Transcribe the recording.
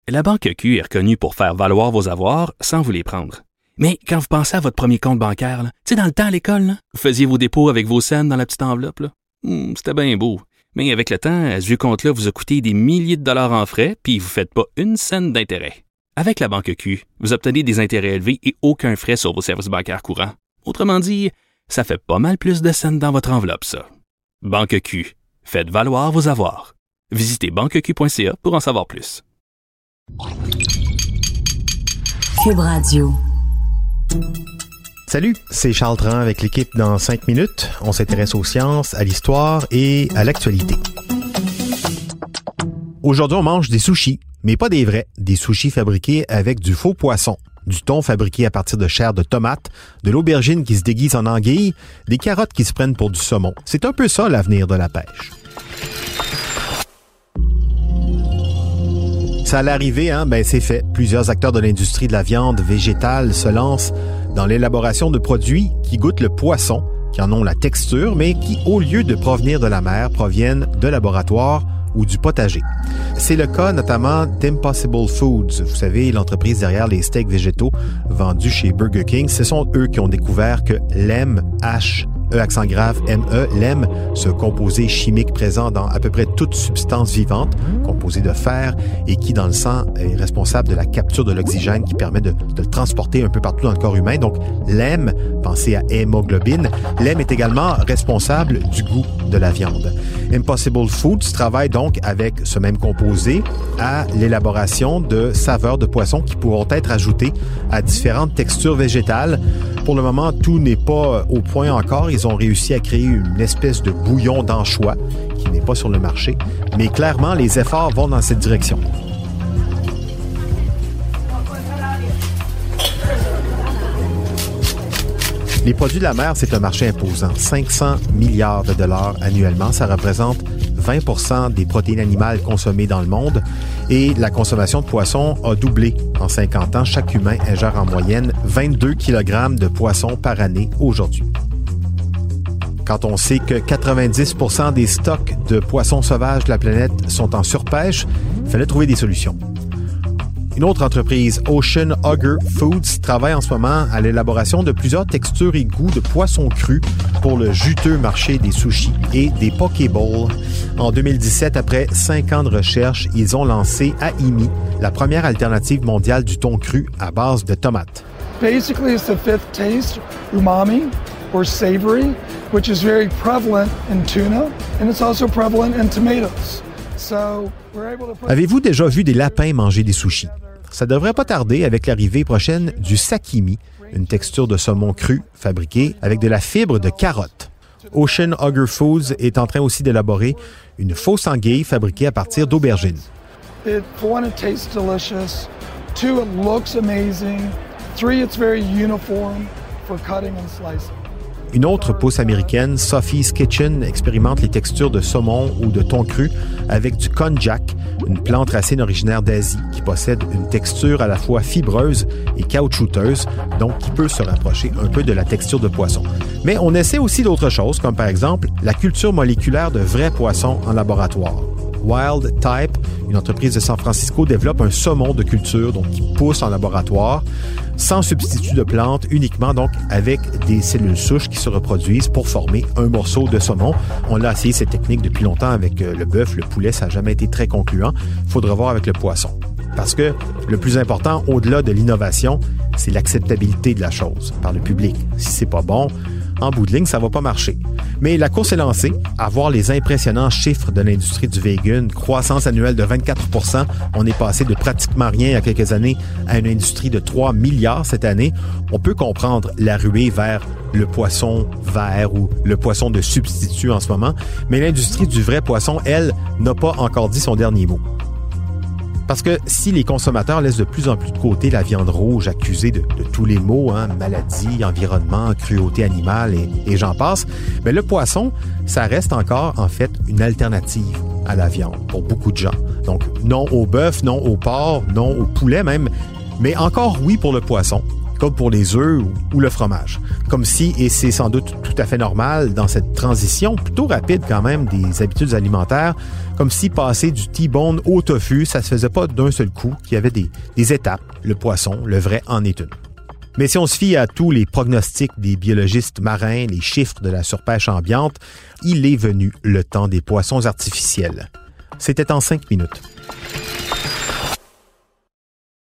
La Banque Q est reconnue pour faire valoir vos avoirs sans vous les prendre. Mais quand vous pensez à votre premier compte bancaire, tu sais, dans le temps à l'école, là, vous faisiez vos dépôts avec vos scènes dans la petite enveloppe. Là. C'était bien beau. Mais avec le temps, ce vieux compte-là vous a coûté des milliers de dollars en frais, puis vous ne faites pas une scène d'intérêt. Avec la Banque Q, vous obtenez des intérêts élevés et aucun frais sur vos services bancaires courants. Autrement dit, ça fait pas mal plus de scènes dans votre enveloppe, ça. Banque Q. Faites valoir vos avoirs. Visitez banqueq.ca pour en savoir plus. Cube Radio. Salut, c'est Charles Tran avec l'équipe dans 5 minutes. On s'intéresse aux sciences, à l'histoire et à l'actualité. Aujourd'hui, on mange des sushis, mais pas des vrais. Des sushis fabriqués avec du faux poisson. Du thon fabriqué à partir de chair de tomate, de l'aubergine qui se déguise en anguille, des carottes qui se prennent pour du saumon. C'est un peu ça l'avenir de la pêche. Ça allait arriver, hein? Ben c'est fait. Plusieurs acteurs de l'industrie de la viande végétale se lancent dans l'élaboration de produits qui goûtent le poisson, qui en ont la texture, mais qui, au lieu de provenir de la mer, proviennent de laboratoires ou du potager. C'est le cas notamment d'Impossible Foods. Vous savez, l'entreprise derrière les steaks végétaux vendus chez Burger King. Ce sont eux qui ont découvert que l'EM, E accent grave, ME, l'EM, ce composé chimique présent dans à peu près toute substance vivante, composé de fer et qui, dans le sang, est responsable de la capture de l'oxygène qui permet de le transporter un peu partout dans le corps humain. Donc, l'EM, pensez à hémoglobine, l'EM est également responsable du goût de la viande. Impossible Foods travaille donc avec ce même composé à l'élaboration de saveurs de poisson qui pourront être ajoutées à différentes textures végétales. Pour le moment, tout n'est pas au point encore. Ils ont réussi à créer une espèce de bouillon d'anchois qui n'est pas sur le marché. Mais clairement, les efforts vont dans cette direction. Les produits de la mer, c'est un marché imposant. 500 milliards de dollars annuellement. Ça représente 20% des protéines animales consommées dans le monde. Et la consommation de poissons a doublé en 50 ans. Chaque humain ingère en moyenne 22 kg de poissons par année aujourd'hui. Quand on sait que 90% des stocks de poissons sauvages de la planète sont en surpêche, il fallait trouver des solutions. Une autre entreprise, Ocean Hugger Foods, travaille en ce moment à l'élaboration de plusieurs textures et goûts de poissons crus pour le juteux marché des sushis et des pokeballs. En 2017, après 5 ans de recherche, ils ont lancé Aimi, la première alternative mondiale du thon cru à base de tomates. Basically, it's the fifth taste, umami or savory, which is very prevalent in tuna, and it's also prevalent in tomatoes. Avez-vous déjà vu des lapins manger des sushis? Ça devrait pas tarder avec l'arrivée prochaine du sakimi, une texture de saumon cru fabriquée avec de la fibre de carotte. Ocean Hugger Foods est en train aussi d'élaborer une fausse anguille fabriquée à partir d'aubergines. For one, it tastes delicious. 2, it looks amazing. 3, it's very uniform for cutting and slicing. Une autre pousse américaine, Sophie's Kitchen, expérimente les textures de saumon ou de thon cru avec du konjac, une plante racine originaire d'Asie qui possède une texture à la fois fibreuse et caoutchouteuse, donc qui peut se rapprocher un peu de la texture de poisson. Mais on essaie aussi d'autres choses, comme par exemple la culture moléculaire de vrais poissons en laboratoire. Wild Type, une entreprise de San Francisco, développe un saumon de culture donc qui pousse en laboratoire, sans substitut de plante, uniquement donc avec des cellules souches qui se reproduisent pour former un morceau de saumon. On l'a essayé cette technique depuis longtemps avec le bœuf, le poulet, ça n'a jamais été très concluant. Il faudra voir avec le poisson. Parce que le plus important, au-delà de l'innovation, c'est l'acceptabilité de la chose par le public. Si c'est pas bon, en bout de ligne, ça va pas marcher. Mais la course est lancée. À voir les impressionnants chiffres de l'industrie du vegan, croissance annuelle de 24%. On est passé de pratiquement rien il y a quelques années à une industrie de 3 milliards cette année. On peut comprendre la ruée vers le poisson vert ou le poisson de substitut en ce moment. Mais l'industrie du vrai poisson, elle, n'a pas encore dit son dernier mot. Parce que si les consommateurs laissent de plus en plus de côté la viande rouge accusée de tous les maux, maladie, environnement, cruauté animale et j'en passe, mais le poisson, ça reste encore en fait une alternative à la viande pour beaucoup de gens. Donc non au bœuf, non au porc, non au poulet même, mais encore oui pour le poisson. d'autres pour les œufs ou le fromage. Comme si, et c'est sans doute tout à fait normal dans cette transition plutôt rapide quand même des habitudes alimentaires, comme si passer du T-bone au tofu, ça se faisait pas d'un seul coup, qu'il y avait des étapes. Le poisson, le vrai, en est une. Mais si on se fie à tous les pronostics des biologistes marins, les chiffres de la surpêche ambiante, il est venu le temps des poissons artificiels. C'était en 5 minutes.